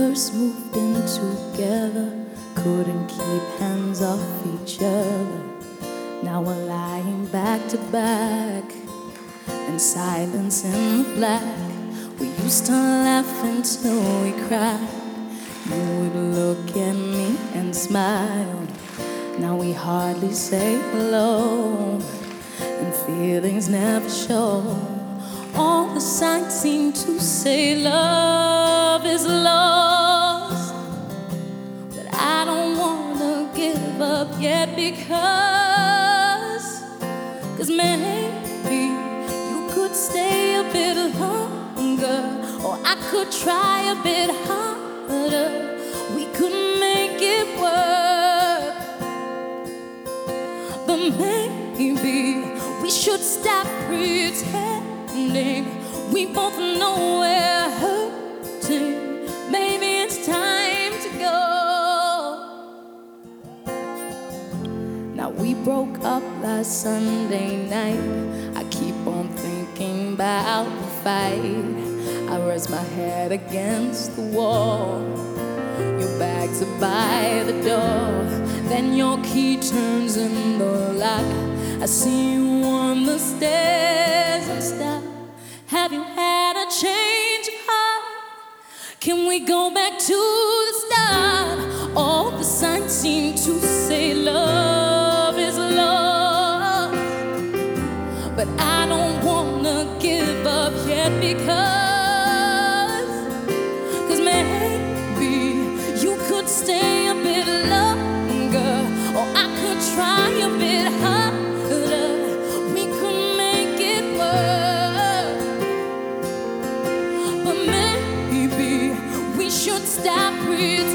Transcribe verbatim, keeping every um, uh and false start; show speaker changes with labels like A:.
A: first moved in together, couldn't keep hands off each other. Now we're lying back to back in silence in the black. We used to laugh until we cried. You would look at me and smile. Now we hardly say hello, and feelings never show. All the signs seem to say love is lost, but I don't wanna give up yet because Cause maybe you could stay a bit longer, or I could try a bit harder. We could make it work, but maybe we should stop pretending. We both know we're hurting. Maybe it's time to go. Now we broke up last Sunday night. I keep on thinking about the fight. I rest my head against the wall. Your bags are by the door. Then your key turns in the lock. I see you on the stairs and stop. Have you had a change of heart? Can we go back to the start? All the signs seem to say love is love, but I don't wanna give up yet because Cause maybe you could stay a bit longer, or I could try a bit harder. We could make it work, but maybe we should stop pretending.